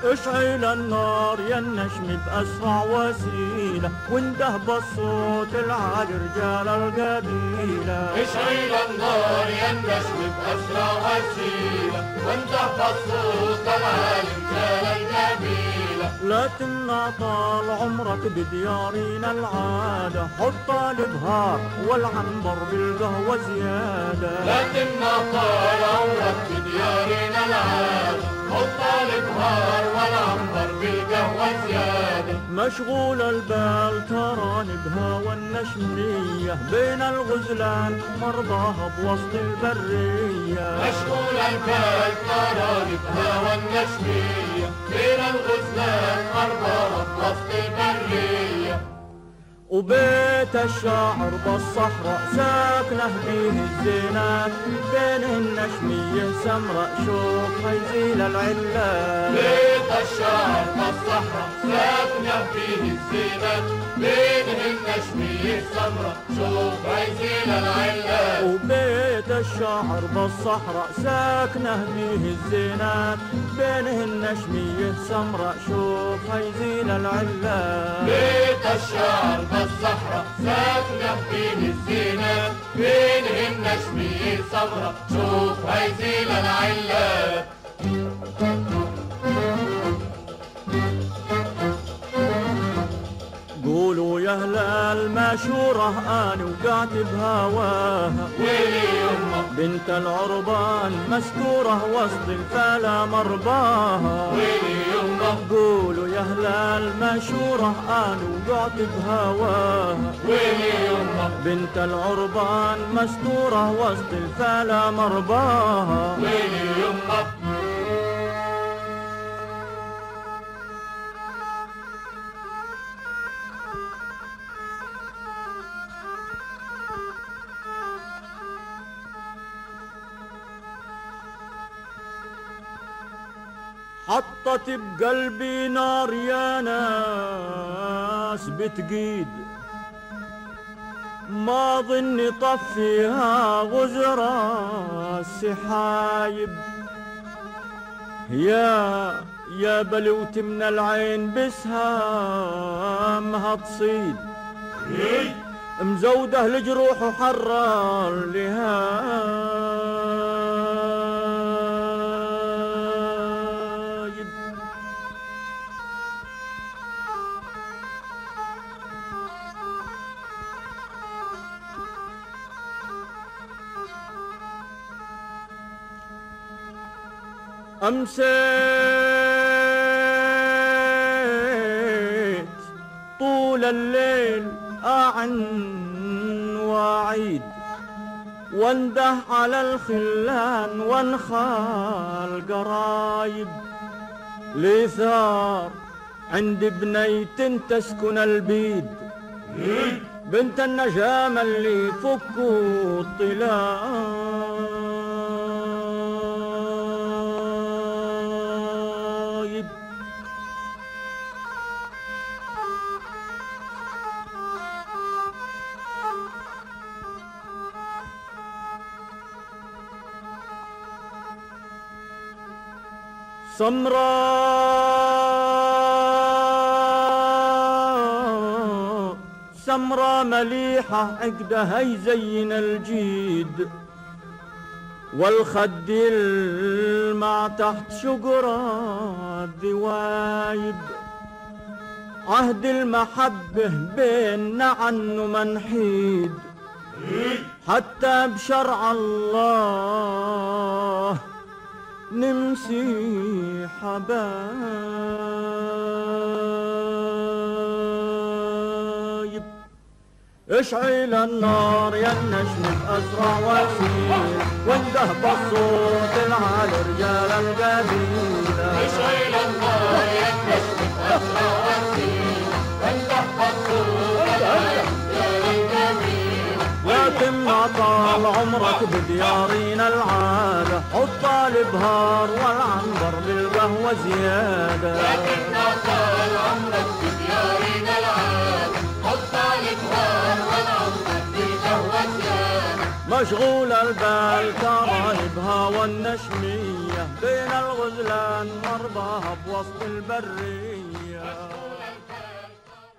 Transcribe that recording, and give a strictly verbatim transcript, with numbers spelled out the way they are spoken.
اشعل النار يا النشم بأسرع وسيلة، وانده بالصوت العالي رجال القبيلة. اشعل النار يا النشم بأسرع وسيلة، وانده بالصوت العالي رجال القبيلة. لا تمنع طال عمرك بديارنا العادة، حط البهار والعنبر بالقهوة زيادة. لا تمنع طال عمرك بديارنا العادة، حط البهار والعنبر بالقهوة زيادة. مشغول البال تراني بهوى النشمية، بين الغزلان مرضاها بوسط البرية. مشغول البال تراني بهوى النشمية، بين الغزلان مرضاها بوسط البرية. وبيت الشاعر بالصحراء ساكنه فيه الزينات، بين النشمية سمراء شوف هيزيل العلات. بيت الشاعر بالصحراء ساكنه فيه الزينات، بين النشمية سمراء شوف هيزيل العلات. وبيت الشاعر بالصحراء ساكنه فيه الزينات، بين النشمية سمراء شوف هيزيل العلات. بيت الشاعر بالصحراء ساكنه فيه الزينات، بين النشمية سمراء شوف هيزيل العلات. قولوا يا اهل المشورة انا وقعت بهواها، ويلي يمه بنت العربان مستورة وسط الفلا مرباها. ويلي يمه قولوا يا اهل المشورة انا وقعت بهواها، ويلي يمه بنت العربان مستورة وسط الفلا مرباها. ويلي يمه حطت بقلبي نار يا ناس بتقيد، ما ظني طفيها غزرة السحايب. يا يا بلوت من العين بسهامها تصيد، مزوده الجروح وحرر لها أمسيت طول الليل أعن وأعيد، وانده على الخلان وانخال قرايب. لي ثار عند بنيت تسكن البيد، بنت النجام اللي فكوا الطلايب. سمراء سمراء مليحة عقدها يزين الجيد، والخد المع تحت شجرة الذوايب. عهد المحبة بيننا عنه منحيد، حتى بشرع الله نمسي حبايب. اشعل النار يا النشم بأسرع وسيل، وانده بالصوت العالي رجال القبيلة. اشعل النار يا النشم بأسرع وسيل، وانده بالصوت العالي رجال القبيلة. لا تمنع طال عمرك بديارنا العادة، حط البهار والعنبر بالقهوة زيادة. لا تمنع طال عمرك بديارنا العادة، حط البهار والعنبر بالقهوة زيادة. مشغول البال كراهبها والنشمية بين الغزلان مرضاها بوسط البرية.